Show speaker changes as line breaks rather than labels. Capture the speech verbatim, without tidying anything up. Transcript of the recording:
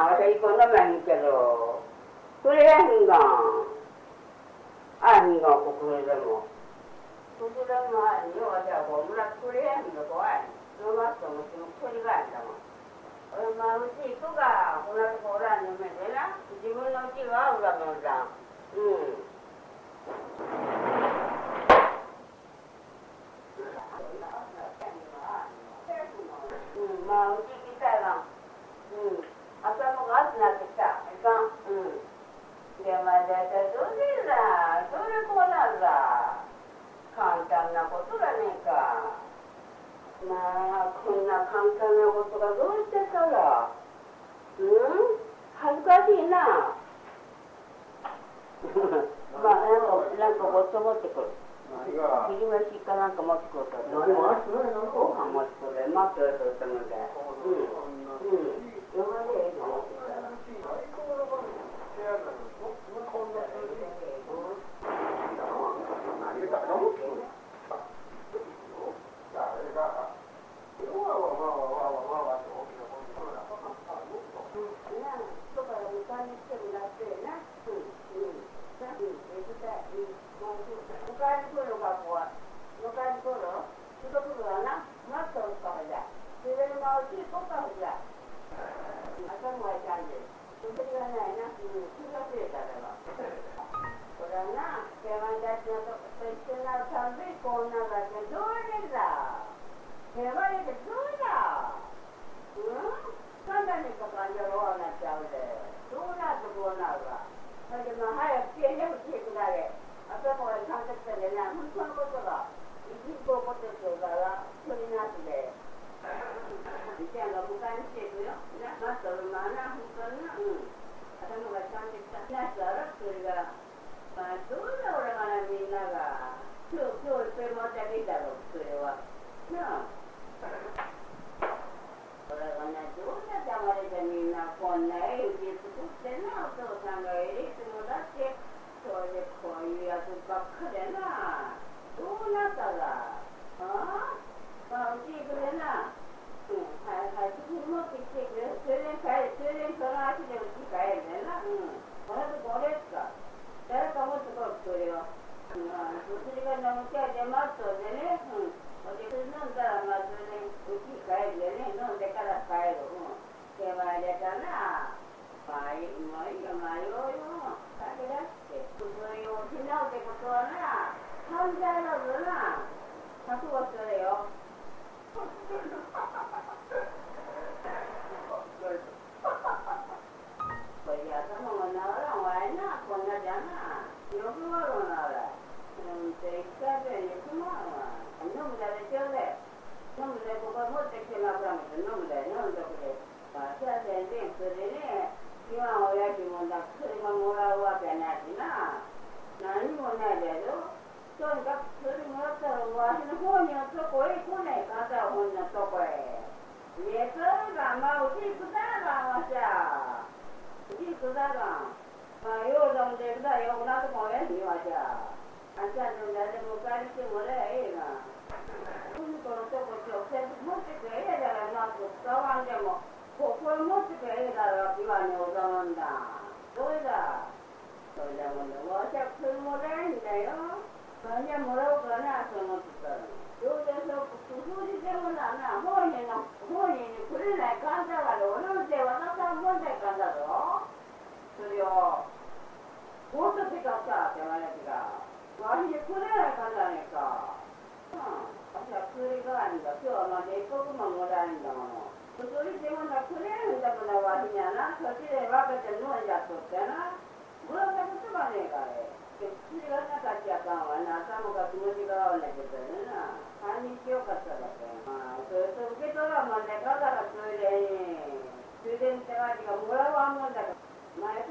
아, 이거 너무 힘들어. 그래야 한가. 아닌가, 그래, 뭐. 그래, 뭐, 아니요, 어자고. 뭐라, 그래야 한가, 뭐, 아니. 너무 좀, 좀, 소리가 안 나와. 얼마, 우리 이거가, 오늘 보라는 면 되나? 집은 어디가, 오라면, 응. 응, 마, 우리 기타가, 응. 아까 뭐, 가서 나겠다. 그러니까, 응. 내가 말했다, 소리라, 소리 고나라. 간단한 것도라니까. 나, 그나 간단한 것도가 어째 살아? 응? 한 가지 있나? 마,なんかごっと持ってくる。昼飯かなんか持ってくるから。ご飯持ってくる。待ってると言ってもんで。うん。うん。呼ばれるよ。